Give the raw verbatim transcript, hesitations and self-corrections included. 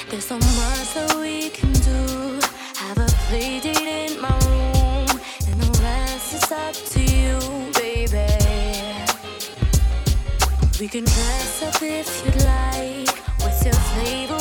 There's so much that we can do. Have a play date in my room, and the rest is up to you, baby. We can dress up if you'd like. What's your flavor?